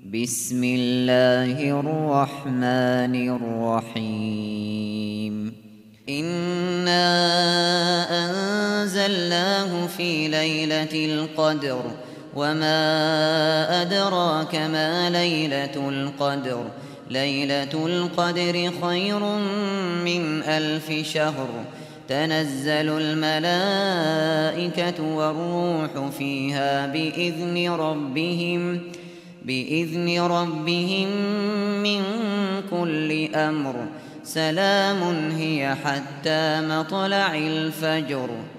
بسم الله الرحمن الرحيم إنا أنزلناه في ليلة القدر وما أدراك ما ليلة القدر ليلة القدر خير من 1000 شهر تنزل الملائكة والروح فيها بإذن ربهم من كل أمر سلام هي حتى مطلع الفجر.